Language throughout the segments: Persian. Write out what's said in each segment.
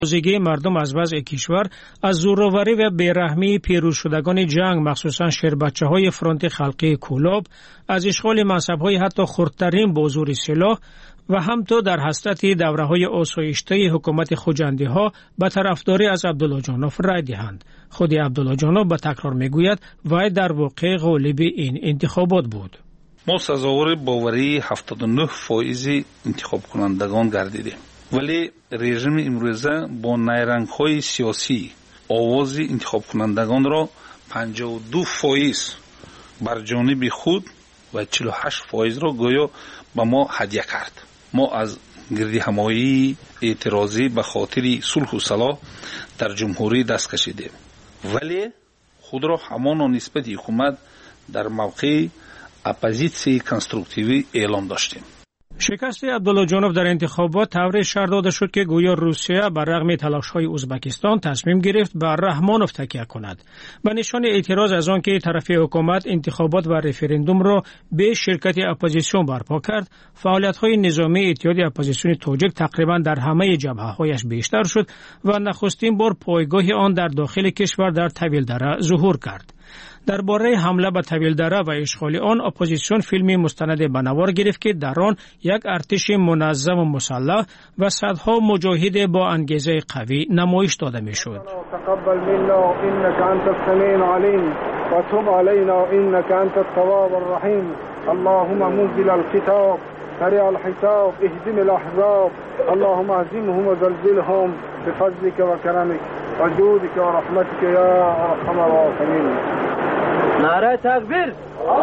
تازگی مردم از وضع کشور از زورآوری و بیرحمی پیروز شدگان جنگ مخصوصا شیربچه‌های فرانت خلقی کولاب از اشغال منصب‌های حتی خردترین با زور سلاح و همتا در حسرت دوره‌های آسایشته حکومت خوجنده‌ها به طرفداری از عبدالله جانوف رای دهند. خود عبدالله جانوف به تکرار میگوید وی در واقع غالب این انتخابات بود. ما سزاوار باوری 79% انتخاب کنندگان گردیدیم. ولی رژیم امروزه با نیرنگ‌های سیاسی آواز انتخاب کنندگان را 52% بر جانب خود و 48% را گویا به ما هدیه کرد. ما از گردی همایی اعتراضی به خاطر صلح و صلاح در جمهوری دست کشیدیم. ولی خود را همان نسبت حکومت در موقع اپوزیسیون کنستروکتیوی اعلام داشتیم. شکست عبدالله جانوف در انتخابات طوری شرح داده شد که گویا روسیه بر رغم تلاش‌های ازبکستان تصمیم گرفت بر رحمانوف تکیه کند. به نشان اعتراض از آنکه طرف حکومت انتخابات و رفراندوم را به شرکت اپوزیسیون برپا کرد، فعالیت‌های نظامی اتحاد اپوزیسیون تاجیک تقریبا در همه جبهه‌هایش بیشتر شد و نخستین بار پایگاه آن در داخل کشور در طویلدره ظهور کرد. درباره حمله به طویلدره و اشغال آن اپوزیسیون فیلمی مستند به نوار گرفت که در آن یک ارتش منظم و مسلح و صدها مجاهد با انگیزه قوی نمایش داده میشد. تقبل منا انك انت السميع العليم وتب علينا انك انت التواب الرحيم اللهم منزل الكتاب سريع الحساب اهزم الاحزاب اللهم اهزمهم وزلزلهم بفضلك وكرمك وجودك ورحمتك يا ارحم الراحمين. نعره تکبیر.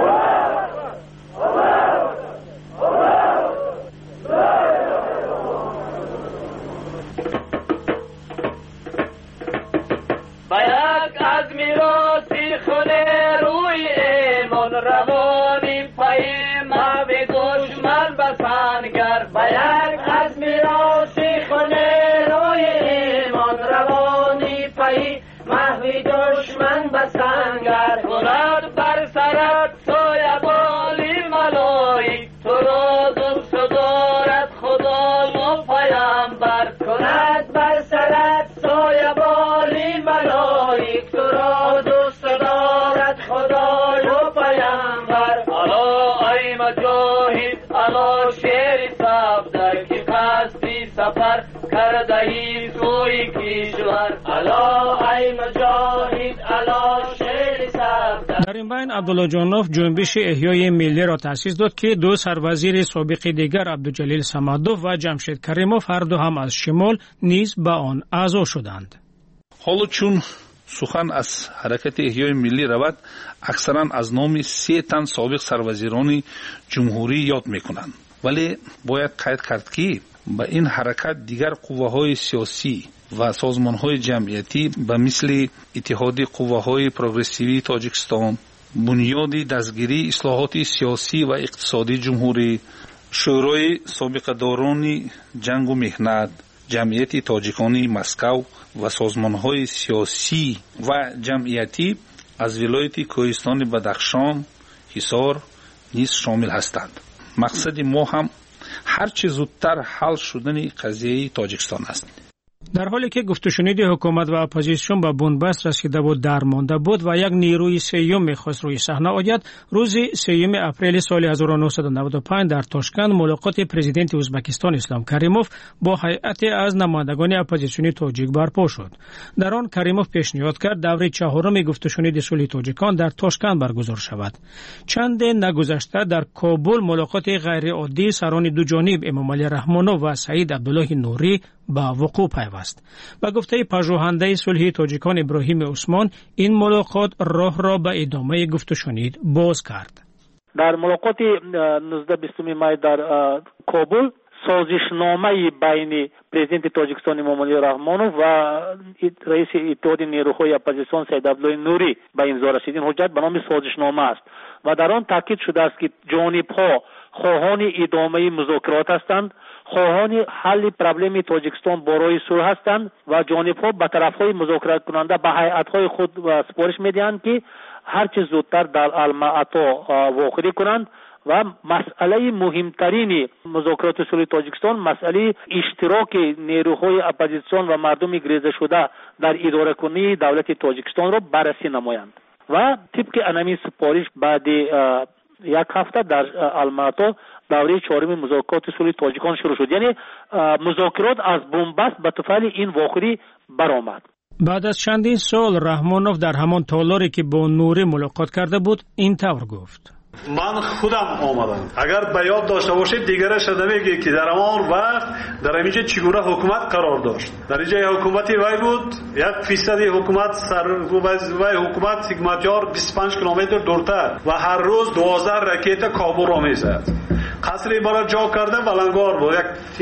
باید از میراثی خود روی ایمان روانیم پای محو دشمن بسنگر. باید از میراثی خود روی ایمان روانی پای محو دشمن بسنگر. کنند بر سرت سایه بالی ملائک تو را دوست دارد خدا و پیامبر. کند بر سرت سایه بالی ملائک تو را دوست دارد خدا و پیامبر. الا ای مجاهد الا شیر صفدر که قصدی سفر کرده ای سوی کشور. الا ای مجاهد الا شیر صفدر. در این بین عبدالله جانوف جنبش احیای ملی را تأسیس داد که دو سروزیر سابق دیگر عبدالجلیل صمدوف و جمشید کریموف هر دو هم از شمال نیز به آن اعضا شدند. حالا چون سخن از حرکت احیای ملی رود، اکثرا از نام 3 تن سابق سروزیران جمهوری یاد میکنند. ولی باید قید کرد که به این حرکت دیگر قوه‌های سیاسی و سازمان‌های جمعیتی به مثل اتحاد قوه‌های پروگرسیوی تاجیکستان، بنیاد دستگیری اصلاحات سیاسی و اقتصادی جمهوری، شورای سابقه‌داران جنگ و مهنت، جمعیت تاجیکانی مسکو و سازمان‌های سیاسی و جمعیتی از ولایت کوهستان بدخشان، حصار نیز شامل هستند. مقصد ما هم هرچه زودتر حل شدن قضیه تاجیکستان است. در حالی که گفت و شنید حکومت و اپوزیسیون به بنبست رسیده بود درمانده بود و یک نیروی سیوم میخواست روی صحنه آید، روز 3 اپریل سال 1995 در تاشکند ملاقات پرزیدنت ازبکستان اسلام کریموف با هیئت از نمایندگان اپوزیسیونی تاجیک برپا شد. در آن کریموف پیشنهاد کرد دوره 4 گفت و شنید صلح تاجیکان در تاشکند برگزار شود. چند نگذشته در کابل ملاقات غیر عادی سران دو جانب امامعلی رحمانوف و سعید عبدالله نوری به وقوع پیوست. با گفته پژوهنده صلح تاجیکان ابراهیم عثمان، این ملاقات راه را به ادامه گفت و شنید باز کرد. در ملاقات 19-20 می در کابل سازشنامه بین پرزیدنت تاجیکستان امامعلی رحمانوف و رئیس اتحاد نیروهای اپوزیسیون سعید عبدالله نوری به امضا رسیدین حجت به نام سازشنامه است و در آن تاکید شده است که جانب‌ها خواهان ادامه مذاکرات هستند، خواهان حل پرابلم تاجیکستان برای صلح هستند و جانب‌ها به طرف‌های مذاکرات کننده به هیئت‌های خود سپارش می‌دهند که هرچه زودتر در المعطا واقع کنند و مسئله مهمترین مذاکرات صلح تاجیکستان مسئله اشتراک نیروهای اپوزیسیون و مردم گریزه شده در اداره کنی دولت تاجیکستان را بررسی نمایند و طبق انمی سپارش بعد یک هفته در الماتا دوره چهارم مذاکرات صلح تاجیکستان شروع شد. یعنی مذاکرات از بنبست به طفل این واقعی برآمد. بعد از چندین سال رحمانوف در همان تالاری که با نوری ملاقات کرده بود این طور گفت: من خودم آمدم. اگر به یاد داشته باشید دیگرش نمیگه که در همان وقت در اینجا چگونه حکومت قرار داشت. در اینجا حکومتی وای بود 1% حکومت وای حکومت سیگماتیار 25 کیلومتر دورتر و هر روز 12 راکت کابل را میزد. قصری برای جا کرده ولنگار بود، یک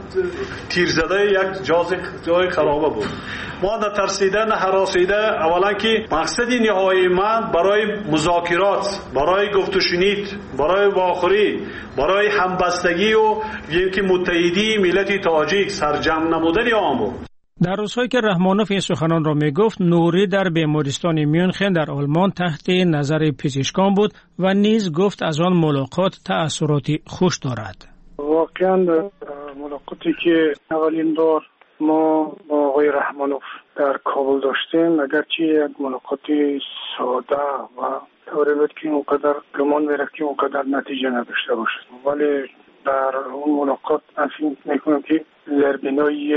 تیر زده یک جای خرابه بود. ما نه ترسیده نه هراسیده. اولا که مقصد نهایی من برای مذاکرات، برای گفت و شنید، برای واخوری، برای همبستگی و اینکه متحدی ملت تاجیک سرجم نمودن آن بود. در روزهایی که رحمانوف این سخنان را میگفت نوری در بیمارستان میونخن در آلمان تحت نظر پزشکان بود و نیز گفت از آن ملاقات تأثیراتی خوش دارد. واقعا ملاقاتی که اولین بار ما با آقای رحمانوف در کابل داشتیم اگرچه یک ملاقات ساده و طوری بود که اونقدر گمان میرفت که اونقدر نتیجه نداشته باشد، ولی در اون ملاقات من فکر میکنم که زربینای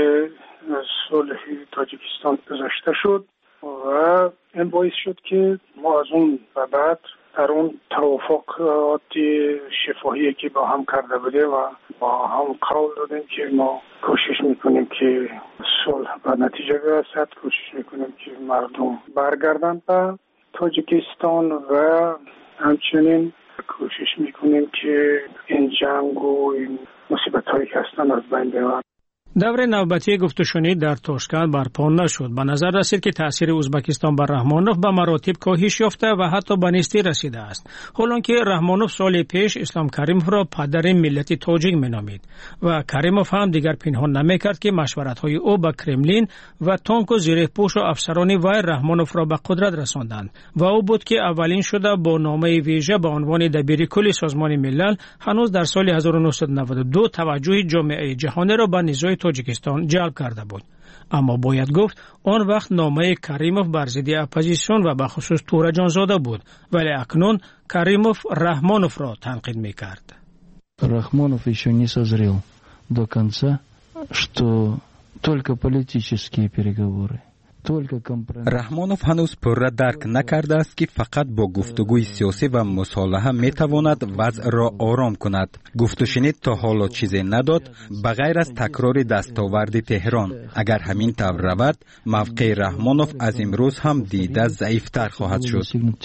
صلح تاجیکستان گذاشته شد و این باعث شد که ما از اون و بعد در اون توافقات شفاهی که با هم کرده بودیم و با هم قول دادیم که ما کوشش میکنیم که صلح و نتیجه برسد، کوشش میکنیم که مردم برگردن به تاجیکستان و همچنین کوشش میکنیم که این جنگ و این مصیبت هایی که هستن از بین ببرن. دور نوبتی گفت و شنید در تاشکند برپا نشد. به نظر رسید که تأثیر ازبکستان بر رحمانوف به مراتب کاهش یافته و حتی به نیستی رسیده است. حالانکه رحمانوف سال پیش اسلام کریموف را پدر ملت تاجیک مینامید و کریموف هم دیگر پنهان نمیکرد که مشورت‌های او با کرملین و تانک و زیرپوش و افسران وی رحمانوف را به قدرت رساندند و او بود که اولین شده با نامه ویژه به عنوان دبیر کل سازمان ملل هنوز در سال 1992 توجه جامعه جهانی را به نزاع تاجیکستان جلب کرده بود. اما باید گفت آن وقت نامه کریموف بر ضد اپوزیسیون و به خصوص تورجان زاده بود، ولی اکنون کریموف رحمانوف را تنقید میکرد. Рахмонов еще не созрел до конца, что только политические переговоры. رحمانوف هنوز پوره درک نکرده است که فقط با گفتگوی سیاسی و مصالحه میتواند وضع را آرام کند. گفت و شنید تا حالا چیزی نداد بغیر از تکرار دستاورد تهران. اگر همین طور رود موقع رحمانوف از امروز هم دیده ضعیفتر خواهد شد.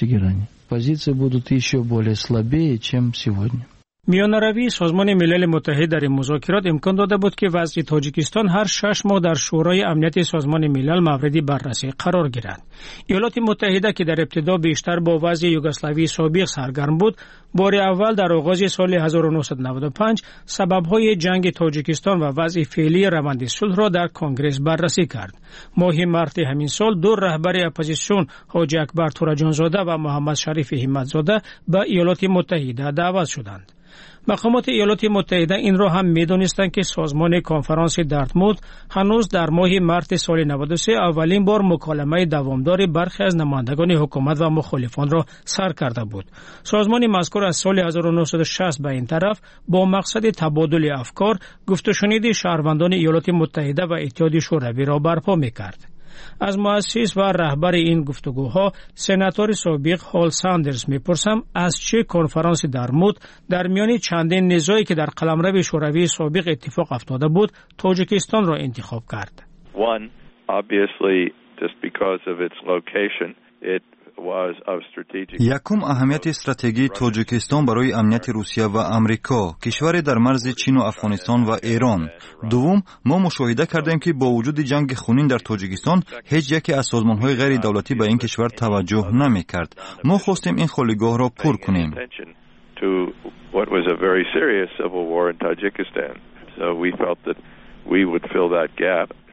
Позиции будут еще более слабее, чем сегодня. میانروی سازمان ملل متحد در این مذاکرات امکان داده بود که وضع تاجیکستان هر 6 ماه در شورای امنیت سازمان ملل مورد بررسی قرار گیرد. ایالات متحده که در ابتدا بیشتر با وضع یوگسلاوی سابق سرگرم بود، بار اول در آغاز سال 1995 سبب‌های جنگ تاجیکستان و وضع فعلی روند صلح را در کنگره بررسی کرد. ماه مارس همین سال دو رهبر اپوزیسیون حاجی اکبر تورجانزاده و محمد شریف همتزاده به ایالات متحده دعوت شدند. مقامات ایالات متحده این را هم می‌دانستند که سازمان کنفرانس دارتموت هنوز در ماه مارس سال 93 اولین بار مکالمه دوامدار برخی از نمایندگان حکومت و مخالفان را سر کرده بود. سازمان مذکور از سال 1960 به این طرف با مقصد تبادل افکار گفت و شنید شهروندان ایالات متحده و اتحاد شوروی را برپا می‌کرد. از مؤسس و رهبر این گفتگوها سناتور سابق هال ساندرز میپرسم از چه کنفرانس دارتموت در میان چندین نزاعی که در قلمرو شوروی سابق اتفاق افتاده بود تاجیکستان را انتخاب کرد. One, obviously, just because of its location, it was of strategic. یکم اهمیت استراتژی تاجیکستان برای امنیت روسیه و آمریکا، کشور در مرز چین و افغانستان و ایران. دوم، ما مشاهده کردیم که با وجود جنگ خونین در تاجیکستان هیچ یکی از سازمان‌های غیر دولتی به این کشور توجه نمی‌کرد. ما خواستیم این خالیگاه را پر کنیم.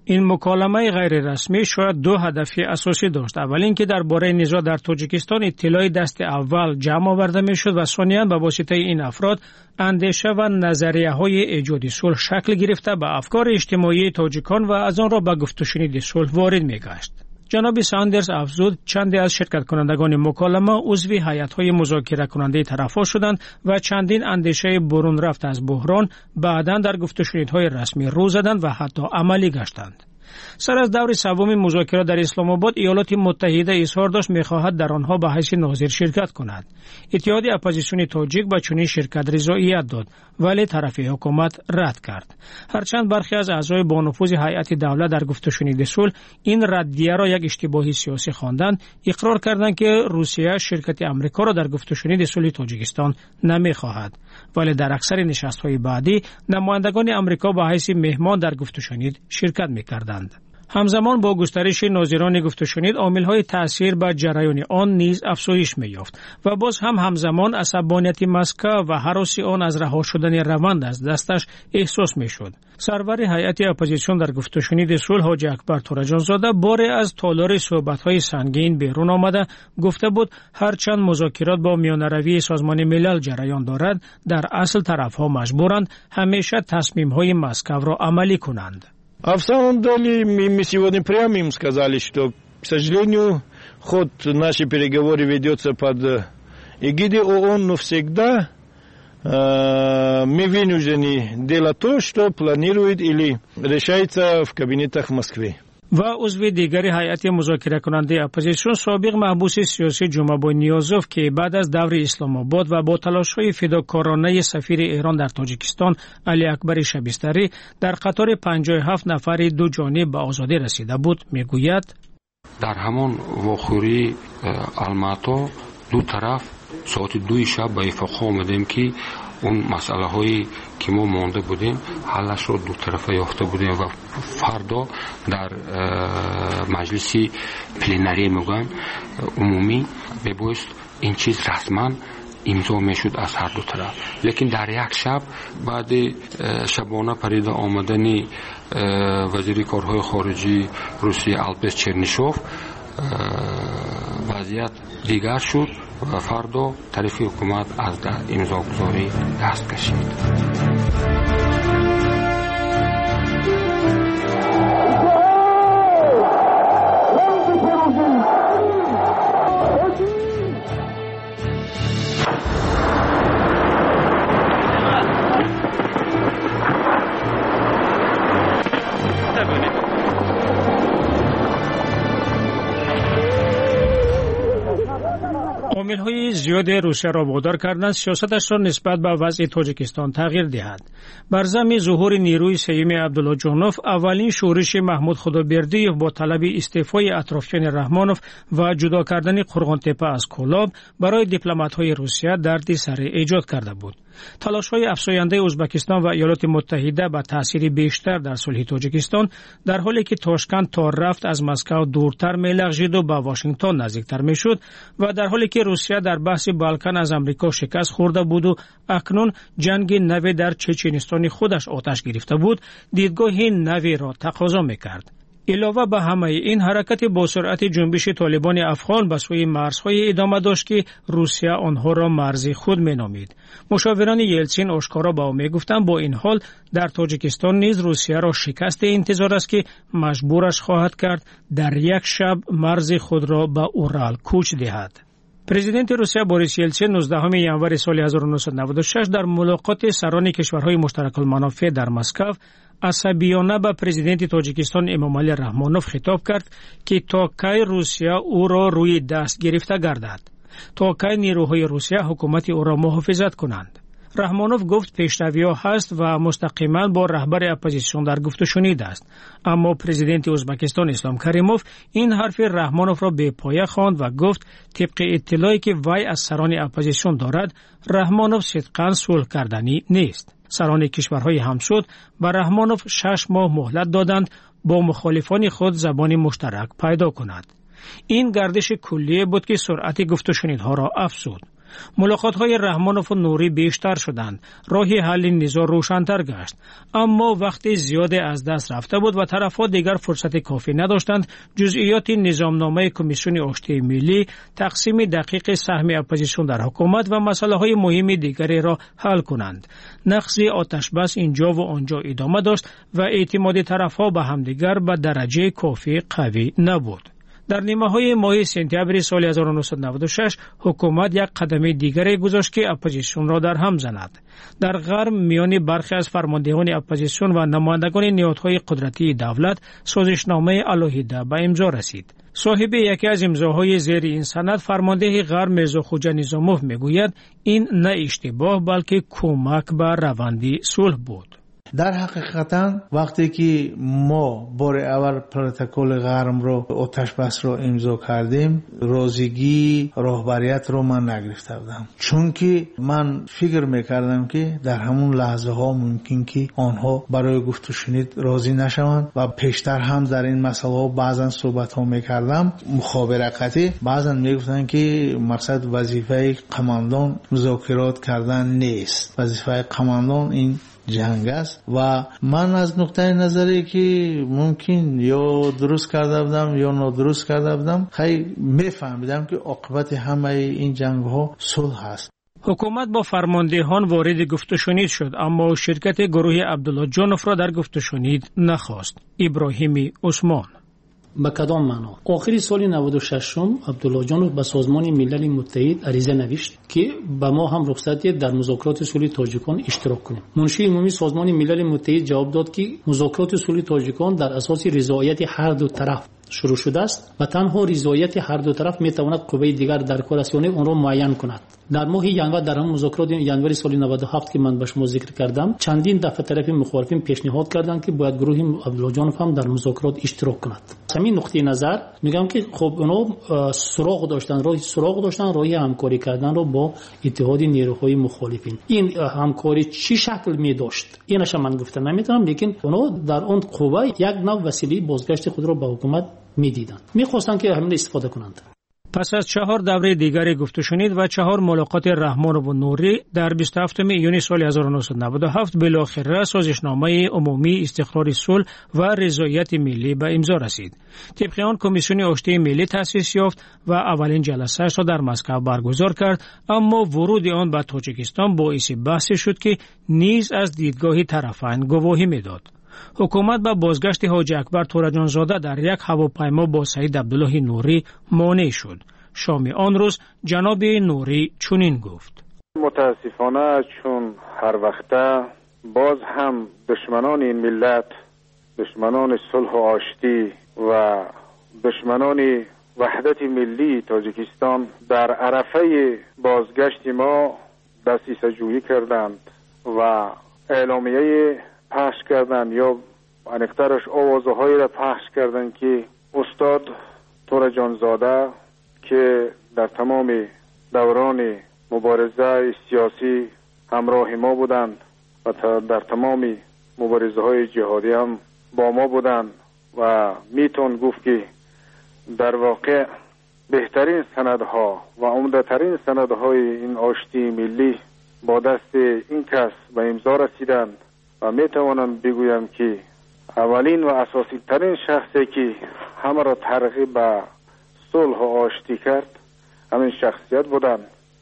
این مکالمه غیر رسمی شاید دو هدف اساسی داشت. اول اینکه درباره نزاع در تاجیکستان اطلاعی دست اول جمع آورده میشد و ثانیاً به واسطه این افراد اندیشه و نظریه‌های ایجاد صلح شکل گرفته به افکار اجتماعی تاجیکان و از آن را به گفت و شنید صلح وارد می‌گشت. جناب ساندرز افزود چندی از شرکت کنندگان مکالمه عضو هیئت‌های مذاکره کننده طرف‌ها شدند و چندین اندیشه برون رفت از بحران بعداً در گفت و شنیدهای رسمی رو زدند و حتی عملی گشتند. سر از دور سوم مذاکرات در اسلام آباد ایالات متحده اظهار داشت می‌خواهد در آنها به حیث ناظر شرکت کند. اتحاد اپوزیسیون تاجیک به چنین شرکت رضایت داد ولی طرف حکومت رد کرد. هرچند برخی از اعضای با نفوذ هیئت دولت در گفت و شنید صلح این ردیه را یک اشتباه سیاسی خواندند، اقرار کردند که روسیه شرکت آمریکا را در گفت و شنید صلح تاجیکستان نمی‌خواهد، ولی در اکثر نشست‌های بعدی نمایندگان آمریکا به حیث مهمان در گفت و شنید شرکت می‌کردند. همزمان با گسترش ناظران گفت و شنید عامل‌های تأثیر بر جریان آن نیز افزایش می‌یافت و باز هم همزمان عصبانیت مسکو و هراس آن از رها شدن روند از دستش احساس می‌شد. سرور هیئت اپوزیسیون در گفت و شنید صلح حاجی اکبر تورجانزاده باره از تالار صحبت‌های سنگین بیرون آمده گفته بود هرچند مذاکرات با میانه‌روی سازمان ملل جریان دارد، در اصل طرف‌ها مجبورند همیشه تصمیم‌های مسکو را عملی کنند. А в самом деле мы сегодня прямо им сказали, что, к сожалению, ход нашей переговоры ведется под эгидой ООН, но всегда мы вынуждены делать то, что планирует или решается в кабинетах в Москве. و عضو دیگری هیئت مذاکره کننده اپوزیسیون سابق محبوس سیاسی جمعه نیازوف که بعد از دور اسلام آباد و با تلاش‌های فداکارانه سفیر ایران در تاجیکستان علی اکبر شبیستری در قطار 57 نفر دو جانب به آزادی رسیده بود میگوید در همان واخوری الماتا دو طرف ساعت 2 شب به اتفاق آمدیم که اون مسئله هایی که ما مانده بودیم حلش رو دو طرفه یافته بودیم و فردا در مجلس پلنری میگن عمومی میبایست این چیز رسما امضا میشد از هر دو طرف، لیکن در یک شب بعد شبانه پرید آمدن وزیر کارهای خارجی روسیه البس چرنیشوف وضعیت دیگر شد و فردا طرف حکومت از امضاگذاری دست کشید. عامل‌های زیاد روسیه را وادار کردند سیاستش را نسبت به وضع تاجیکستان تغییر دهد. بر ضمن ظهور نیروی سیوم عبدالله جانوف، اولین شورش محمود خدابردیوف با طلب استعفای اطرافیان رحمانوف و جدا کردن قرغان‌تپه از کولاب برای دیپلمات‌های روسیه دردی سر ایجاد کرده بود. تلاش‌های افزاینده ازبکستان و ایالات متحده به تأثیر بیشتر در صلح تاجیکستان در حالی که تاشکند تا رفت از مسکو دورتر می‌لغزید و به واشنگتن نزدیکتر می‌شد و در حالی که روسیه در بحث بالکان از آمریکا شکست خورده بود و اکنون جنگ نوی در چچنستان خودش آتش گرفته بود، دیدگاه نوی را تقاضا می‌کرد. علاوه بر همه این حرکت با سرعت جنبش طالبان افغان به سوی مرزهای ادامه داشت که روسیه آنها را مرز خود مینامید. مشاوران یلتسین آشکارا به او میگفتند با این حال در تاجیکستان نیز روسیه را شکست انتظار است که مجبورش خواهد کرد در یک شب مرز خود را به اورال کوچ دهد. پرزیدنت روسیه بوریس یلتسین 19 ژانویه سال 1996 در ملاقات سران کشورهای مشترک المنافع در مسکو عصبیانه به پرزیدنت تاجیکستان امامعلی رحمانوف خطاب کرد که تا کی روسیه او را روی دست گرفته گردد، تا کی نیروهای روسیه حکومت او را محافظت کنند. رحمانوف گفت پیشروی‌ها هست و مستقیما با رهبر اپوزیسیون در گفت و شنید است، اما پرزیدنت ازبکستان اسلام کریموف این حرف رحمانوف را به پایه خواند و گفت طبق اطلاعی که وی از سران اپوزیسیون دارد رحمانوف صدقاً صلح کردنی نیست. سران کشورهای همسود به رحمانوف 6 ماه مهلت دادند با مخالفان خود زبان مشترک پیدا کند. این گردش کلیه بود که سرعت گفت و شنیدها را افزود. ملاقات‌های رحمانوف و نوری بیشتر شدند. راه حل نزاع روشن‌تر گشت. اما وقتی زیاد از دست رفته بود و طرف‌ها دیگر فرصت کافی نداشتند جزئیات نظامنامه کمیسیون آشتی ملی، تقسیم دقیق سهم اپوزیسیون در حکومت و مسائل مهم دیگری را حل کنند. نقض آتشبس اینجا و آنجا ادامه داشت و اعتماد طرف‌ها به همدیگر به درجه کافی قوی نبود. در نیمه‌های ماه سپتامبر سال 1996 حکومت یک قدم دیگری گذاشت که اپوزیسیون را در هم زند. در غرب میان برخی از فرماندهان اپوزیسیون و نمایندگان نهادهای قدرتی دولت سازشنامه علیحده به امضا رسید. صاحب یکی از امضاهای زیر این سند فرمانده غرب میرزا خوجا نظاموف میگوید این نه اشتباه بلکه کمک به روند صلح بود. در حقیقتا وقتی که ما بار اول پروتکل غرم رو آتش بس رو امضا کردیم روزگی راهبریت رو من نگرفته بودم، چون که من فکر میکردم که در همون لحظه ها ممکن که آنها برای گفت و شنید راضی نشوند و پیشتر هم در این مسئله ها بعضا صحبت ها میکردم مخابرتی، بعضا میگفتن که مقصد وظیفه قماندان مذاکرات کردن نیست، وظیفه قماندان این جنگ است و من از نقطه نظری که ممکن یا درست کرده بودم یا نادرست کرده بودم خیلی میفهمیدم که عاقبت همه این جنگ ها صلح است. حکومت با فرماندهان وارد گفت و شنید شد اما شرکت گروه عبدالله جانوف را در گفت و شنید نخواست. ابراهیم عثمان: به کدام معنا؟ آخر سال 96 عبدالله جانوف به سازمان ملل متحد عریضه نوشت که به ما هم رخصت دهید در مذاکرات صلح تاجیکان اشتراک کنیم. منشی عمومی سازمان ملل متحد جواب داد که مذاکرات صلح تاجیکان در اساس رضایت هر دو طرف شروع شده است و تنها رضایت هر دو طرف میتواند قوه دیگر در کار است آن را معین کند. در ماه ینور در هم مذاکرات ینور سال 97 که من به شما ذکر کردم چندین دفعه طرف مخالفین پیشنهاد کردند که باید گروه عبدالله جانوف هم در مذاکرات اشتراک کند. همین نقطه نظر میگم که خب اونا سراغ داشتن راه همکاری کردن رو با اتحاد نیروهای مخالفین. این همکاری چی شکل می داشت اینش من گفتم نمیتونم، لیکن اونا در اون قوه یک نوع وسیله بازگشت خود را به حکومت میدیدن، میخواستن که همین استفاده کنند. پس از 4 دوره دیگری گفت و شنید و 4 ملاقات رحمانوف و نوری در 27 ایون سال 1997 بالاخره سازشنامه عمومی استقرار صلح و رضایت ملی به امضا رسید. طبق آن کمیسیون آشتی ملی تأسیس یافت و اولین جلسه‌اش را در مسکو برگزار کرد، اما ورود آن به تاجیکستان باعث بحث شد که نیز از دیدگاه طرفین گواهی میداد. حکومت به بازگشت حاجی اکبر تورجان زاده در یک هواپیما با سید عبدالله نوری مانع شد. شام آن روز جناب نوری چنین گفت: متاسفانه چون هر وقته باز هم دشمنان این ملت، دشمنان صلح و آشتی و دشمنان وحدت ملی تاجیکستان در عرفه بازگشت ما دسیسه جویی کردند و اعلامیه پخش کردند یا انکترش آوازهایی را پخش کردند که استاد تورجان زاده که در تمام دوران مبارزه سیاسی همراه ما بودند و در تمام مبارزه های جهادی هم با ما بودند و میتون گفت که در واقع بهترین سندها و عمده‌ترین سندهای این آشتی ملی با دست این کس به امضا رسیدند و میتوانم بگویم که اولین و اساسی ترین شخصی که همه را ترغیب به صلح و آشتی کرد همین شخصیت بودند.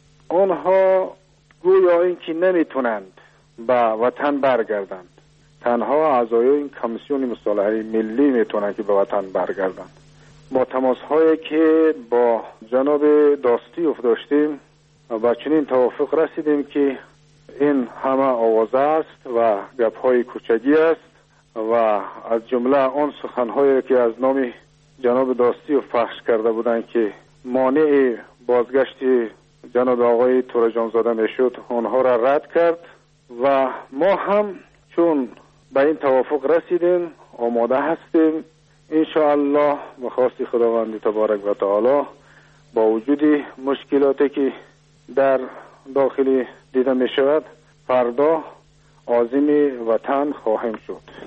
آنها گویا اینکه نمیتونند به وطن برگردند، تنها اعضای این کمیسیون مصالحه ملی میتونند که به وطن برگردند. با تماس هایی که با جناب داستیوف داشتیم و با چنین توافق رسیدیم که این همه آوازه است و گپ های کوچگی است و از جمله آن سخن هایی که از نام جناب داستیوف پخش کرده بودند که مانع بازگشت جناب آقای تورجان زاده میشد آنها را رد کرد و ما هم چون به این توافق رسیدیم آماده هستیم انشاءالله به خواست خداوند تبارک و تعالی با وجود مشکلاتی که در داخل دیده می شود فردا عازم وطن خواهیم شد.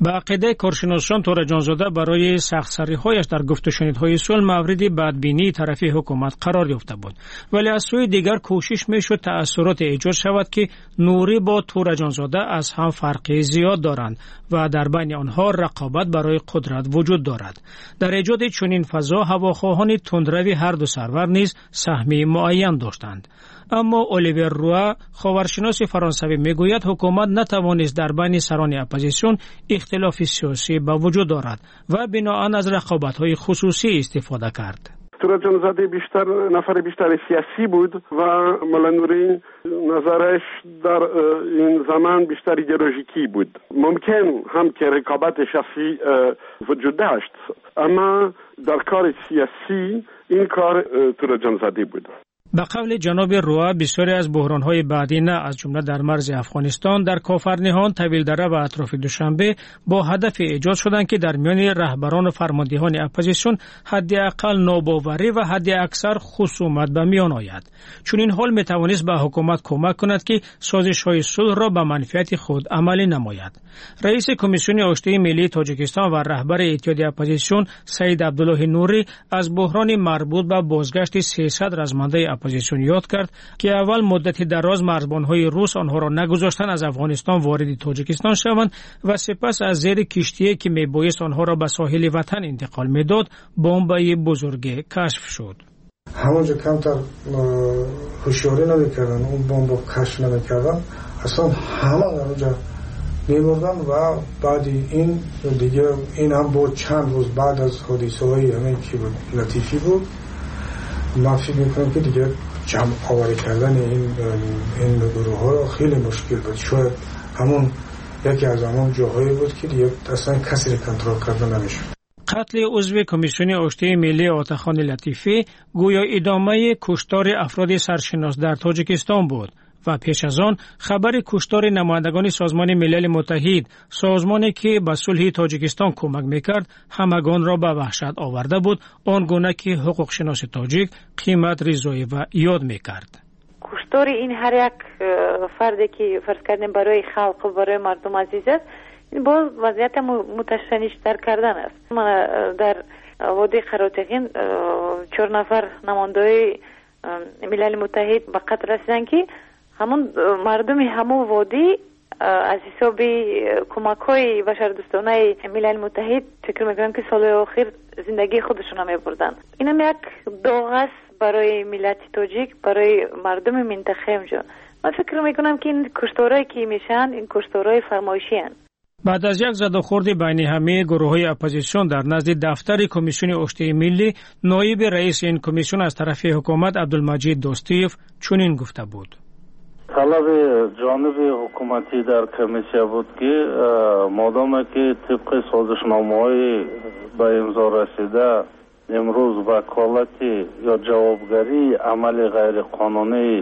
با عقیده کارشناسان تور جانزاده برای سخت‌سری‌هایش در گفت و شنیدهای صلح مورد بدبینی طرفی حکومت قرار یافته بود، ولی از سوی دیگر کوشش می‌شد تأثیرات ایجاد شود که نوری با تور جانزاده از هم فرقی زیاد دارند و در بین آنها رقابت برای قدرت وجود دارد. در ایجاد چنین فضا هواخواهان تندروی هر دو سرور نیز سهمی معین داشتند. اما الیور روا خاورشناس فرانسوی میگوید حکومت نتوانست در بین سران اپوزیسیون اختلاف سیاسی به وجود دارد و بناهن از رقابت‌های خصوصی استفاده کرد. تور جانزاده نفر بیشتر سیاسی بود و ملا نوری نظرش در این زمان بیشتر ایدئولوژیکی بود. ممکن هم که رقابت شخصی وجود داشت، اما در کار سیاسی این کار تور جانزاده بود. به قول جناب روا بسیاری از بحران‌های بعدی نه از جمله در مرز افغانستان، در کافرنهان، طویلدره و اطراف دوشنبه با هدف ایجاد شدند که در میان رهبران و فرماندهان اپوزیسیون حداقل ناباوری و حداکثر خصومت به میان آید. چون این حال میتوانست به حکومت کمک کند که سازش‌های صلح را به منفعت خود عملی نماید. رئیس کمیسیون آشتی ملی تاجیکستان و رهبر اتحاد اپوزیسیون سید عبدالله نوری از بحران مربوط به بازگشت 300 رزمنده اپوزیسیون یاد کرد که اول مدت دراز مرزبان‌های روس آنها را نگذاشتند از افغانستان وارد تاجیکستان شوند و سپس از زیر کشتی که میبایست آنها را به ساحل وطن انتقال میداد بمب بزرگ کشف شد. همونجا کمتر هوشیاری نمیکردن، اون بمب کشف نمیکردن، اصلا همه اونجا میبردن و بعد این دیگه این هم بود چند روز بعد از حادثه های همین که لطیفی بود. من فکر میکنم که دیگه جمع آوری کردن این گروه ها خیلی مشکل بود. شاید همون یکی از همون جاهایی بود که دیگه اصلا کسی را کنترل کردن نمیشد. قتل عضو کمیسیون آشتی ملی عطاخان لطیفی گویا ادامه کشتار افراد سرشناس در تاجیکستان بود و پیش از آن خبر کشتار نمایندگان سازمان ملل متحد، سازمانی که به صلح تاجیکستان کمک میکرد، همگان را به وحشت آورده بود، آنگونه که حقوق شناس تاجیک قیمت رضایی و یاد میکرد. کشتار این هر یک فردی که فرض کردیم برای خلق و برای مردم عزیز است، این باز وضعیت متشنج‌تر کردن است. من در وادی قراتقین 4 نفر نماینده ملل متحد به قتل رسیدن که همون مردم همون وادی از حساب کمک‌های بشردوستانه ملل متحد فکر می‌کنم که سال آخر زندگی خودشون هم می‌بردن. اینم یک داغ است برای ملت تاجیک، برای مردم منطقه اونجا. من فکر می‌کنم که این کشتارهایی که میشن این کشتارهای فرمایشی هستند. بعد از یک زدوخورد بین همه گروه‌های اپوزیسیون در نزد دفتر کمیسیون آشتی ملی، نایب رئیس این کمیسیون از طرف حکومت عبدالمجید دوستیف چنین گفته بود: طلب جانب حکومتی در کمیسیون بود که مادام که طبق سازشنامه‌های به امضا رسیده امروز وکالت یا جوابگری عمل غیر قانونی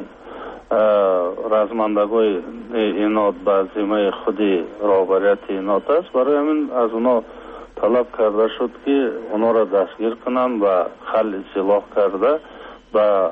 رزمندگان اینات به ذمه خود رهبریت اینات است، برای همین از اونا طلب کرده شد که اونا را دستگیر کنن و خل سلاح کرده و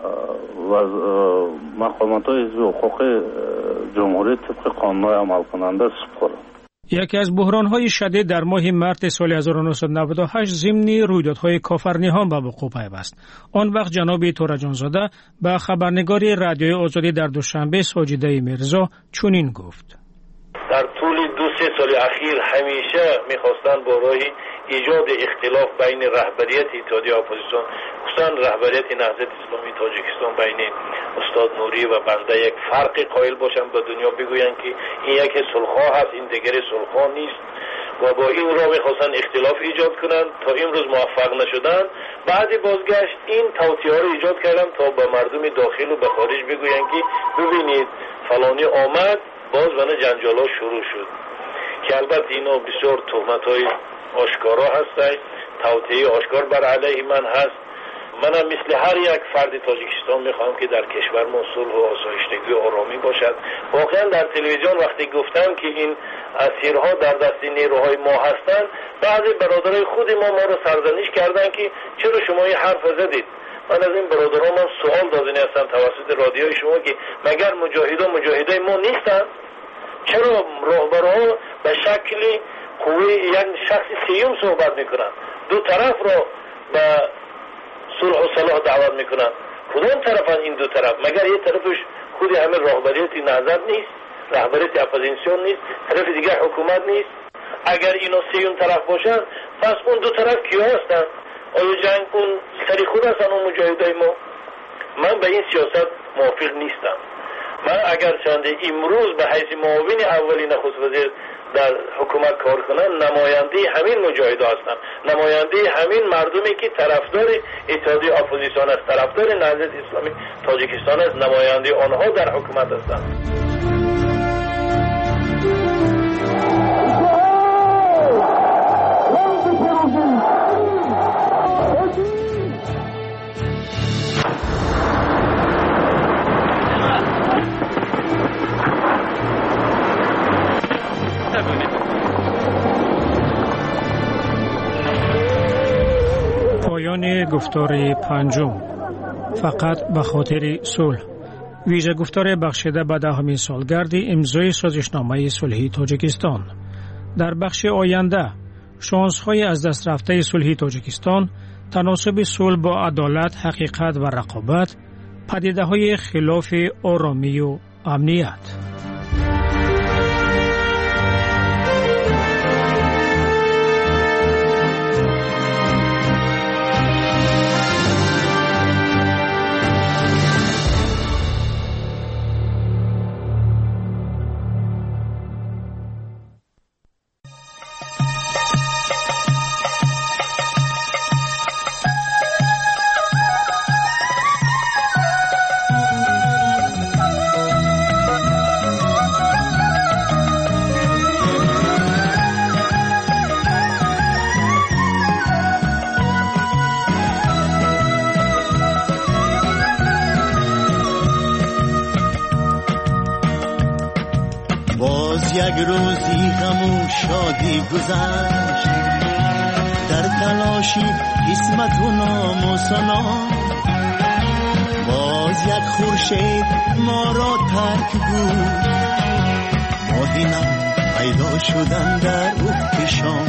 مقامات حزب حقوق جمهوری طبق قانون عمل کننده سپرد. یکی از بحران‌های شدید در ماه مارس سال 1998 ضمن رویدادهای کافرنهان به وقوع پیوست. آن وقت جناب تور جانزاده به خبرنگار رادیوی آزادی در دوشنبه ساجده میرزا چنین گفت: در طول 2-3 سال اخیر همیشه می‌خواستند با راه ایجاد اختلاف بین رهبریت اتحادیه اپوزیسیون، خصوصا رهبریت نهضت اسلامی تاجیکستان بین استاد نوری و بنده یک فرق قائل باشند، به دنیا بگویند که این یک صلح‌ها هست، این دیگر صلح‌ها نیست و با این راه می‌خواستند اختلاف ایجاد کنند. تا امروز موفق نشدند. بعد بازگشت این توطئه‌ها رو ایجاد کردند تا به مردم داخل و به خارج بگویند که ببینید فلانی آمد، باز ونه جنجال‌ها شروع شد که البته اینا بسیار تهمت‌های آشکارا هستند، توطئه آشکار بر علیه من هست. منم مثل هر یک فرد تاجیکستان میخوام که در کشور ما صلح و آسایشتگی و آرامی باشد. واقعا در تلویزیون وقتی گفتم که این اسیرها در دست نیروهای ما هستند، بعضی برادرای خود ما رو سرزنش کردن که چرا شما این حرف زدید. من از این برادران من سوال دادنی هستم توسط رادیوی شما که مگر مجاهدای ما نیستن؟ چرا راهبرها به شکلی قوه یک شخص سیوم صحبت میکنن، دو طرف را به صلح و صلاح دعوت میکنن. کدام طرفن این دو طرف؟ مگر یه طرفش خود همه رهبریت نهضت نیست، رهبریت اپوزیسیون نیست، طرف دیگر حکومت نیست؟ اگر اینا سیوم طرف باشن پس اون دو طرف کیا هستن؟ آیا جنگ اون سری خود هستن اون مجاهدای ما؟ من به این سیاست موافق نیستم. من اگر چند امروز به حیث معاون اولی نخست وزیر در حکومت کار کنن، نماینده همین مجاهدا هستن، نماینده همین مردمی که طرفدار اتحادیه اپوزیسیون است، طرفدار نهضت اسلامی تاجیکستان است، نماینده آنها در حکومت هستند. پایان گفتار پنجم، فقط به خاطر صلح. ویژه گفتار بخشیده به 10مین سالگرد امضای سازشنامه صلحی تاجیکستان. در بخش آینده شانس‌های از دست رفته صلحی تاجیکستان، تناسب صلح با عدالت، حقیقت و رقابت، پدیده‌های خلاف آرامی و امنیت. یک روزی غم و شادی گذشت، در تلاشی قسمت و نام و سنا. باز یک خورشید ما را ترک بود، ماهی نو پیدا شدن در افق شام.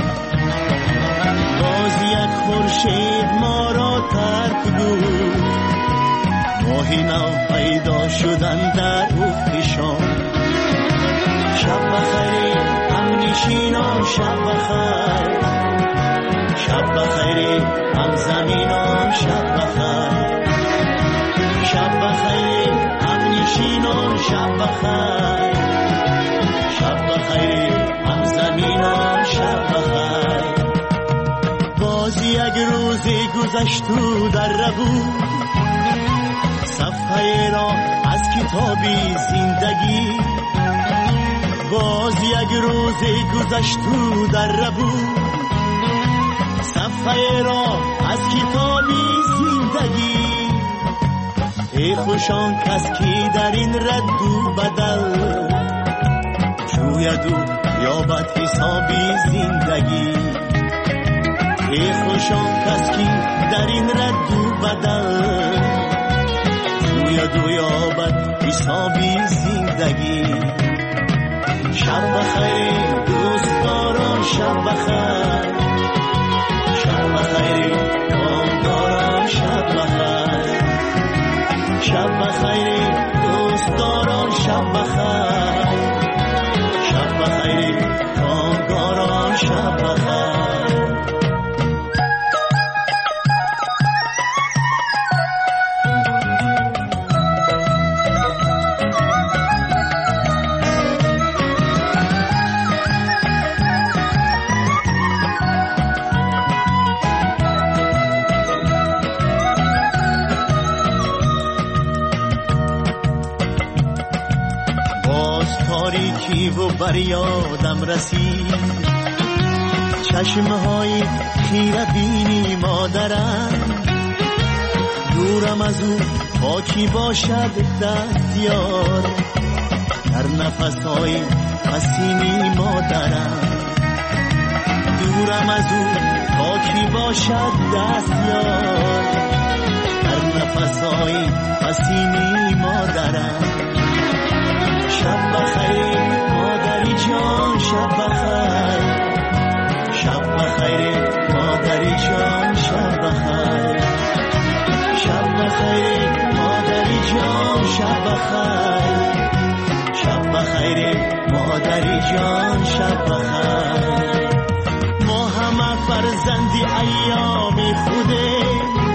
باز یک خورشید ما را ترک بود، ماهی نو پیدا شدن در افق شام. شب بخیر همنشینان، شب بخیر، شب بخیر همزمینان، شب بخیر، شب بخیر همنشینان، شب بخیر، شب بخیر همزمینان، شب بخیر. باز یک روزی گذشت و در بود، صفحه را از کتابی زندگی. باز یک روزی گذشت و در بود، صفحه را از کتابی زندگی. ای خوشان کس کی در این رد و بدل، جوید و یابد حسابی زندگی. ای خوشان کس کی در این رد و بدل، جوید و یابد حسابی زندگی. شب بخیر دوستداران، شب بخیر، شب بخیر کامگاران، شب بخیر، شب بخیر دوستداران، شب بخیر، شب بخیر کامگاران، شب بخیر. و بر یادم رسید چشمهای خیره بینی مادرم. دورم از او پاکی باشد دستیار، در نفسهای حسینی مادرم. دورم از او پاکی باشد دستیار، در نفسهای حسینی مادرم. شب بخیر مادری جان، شب بخیر، شب بخیر مادری جان شب بخیر شب بخیر مادری جان شب بخیر شب بخیر مادری جان شب بخیر ما همه فرزندی ایام خوده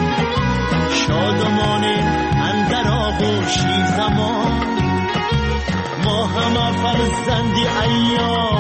شادمانه اندر آغوشی زمان ما همه فرزندی ایام